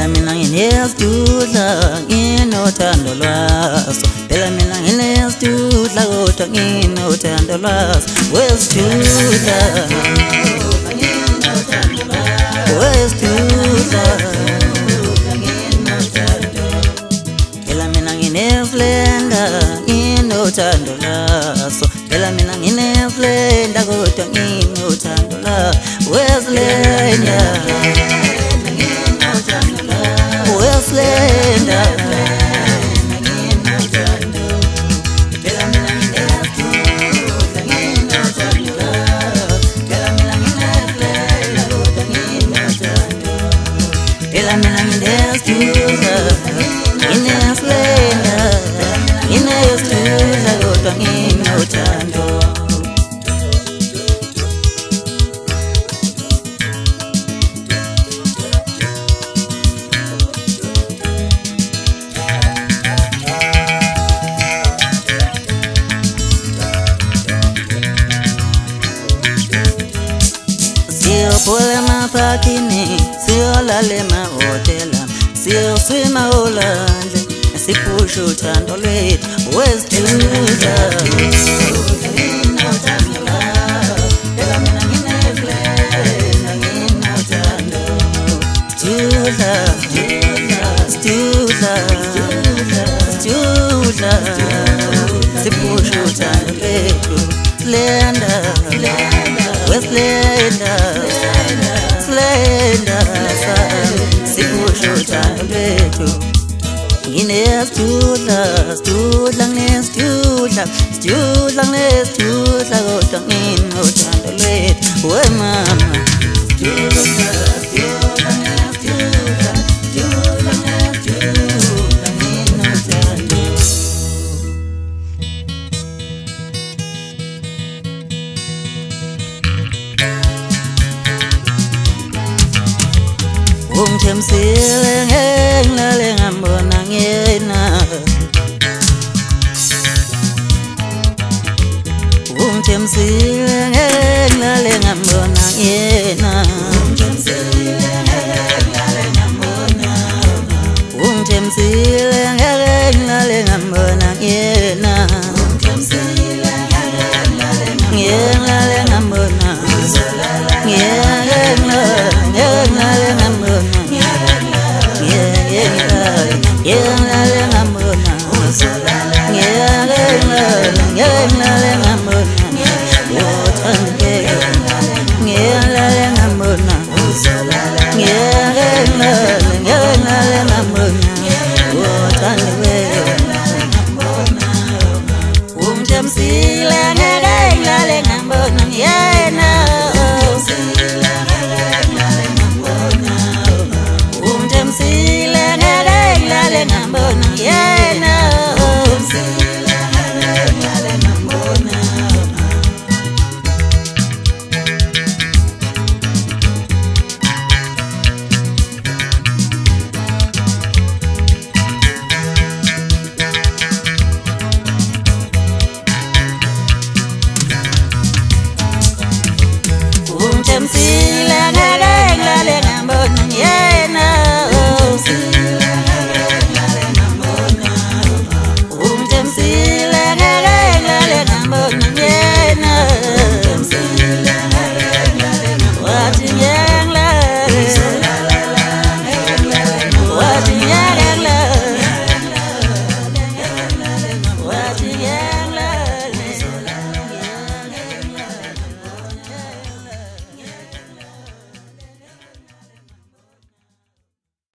phela mina nginesitudla nginothando lwaso phela mina nginesitudla kodwa nginothando lwaso wesitudla wesitudla phela mina nginesplenda nginothando lwaso phela mina nginesplenda kodwa nginothando lwaso wesitudla Slender, Pole mapakini, sio lale mahotela, sio swima olande, sipusha uthando lwethu wesitudla. Studla, sipusha uthando lwethu Slender, Slender. Sipusha uthando lwethu nginesitudla kodwa nginothando lwethu we mama Ungithemsile ngilale ngambona ngena Ungithemsile ngilale ngambona ngena Ungithemsile ngilale ngambona ngena Ngilale ngambona Ngiyalale ngamona